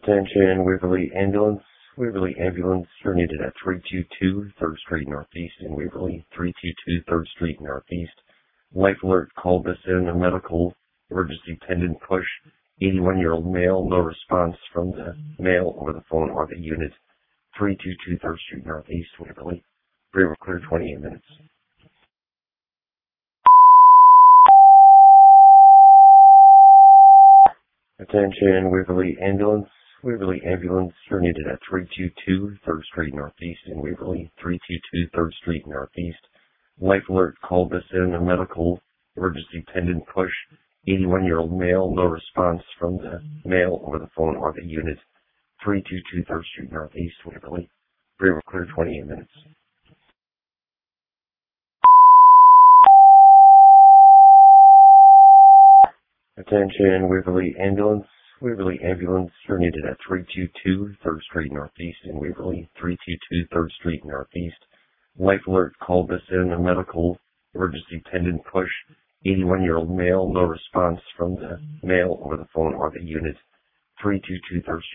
Attention, Waverly Ambulance. Waverly Ambulance, you're needed at 322 3rd Street Northeast in Waverly, 322 3rd Street Northeast. Life alert, call this in, a medical emergency pendant push. 81-year-old male, no response from the male over the phone or the unit. 322 3rd Street Northeast, Waverly. River clear 28 minutes. Attention, Waverly Ambulance. Waverly Ambulance, you're needed at 322 3rd Street Northeast in Waverly, 322 3rd Street Northeast. Life alert, call this in, a medical emergency pendant push. 81-year-old male, no response from the male over the phone or the unit. 322 3rd Street Northeast, Waverly. River clear 28 minutes. Attention, Waverly Ambulance. Waverly Ambulance, you're needed at 322 3rd Street Northeast in Waverly, 322 3rd Street Northeast. Life alert, call this in, a medical emergency pendant push. 81-year-old male, no response from the male over the phone or the unit. 322 3rd Street.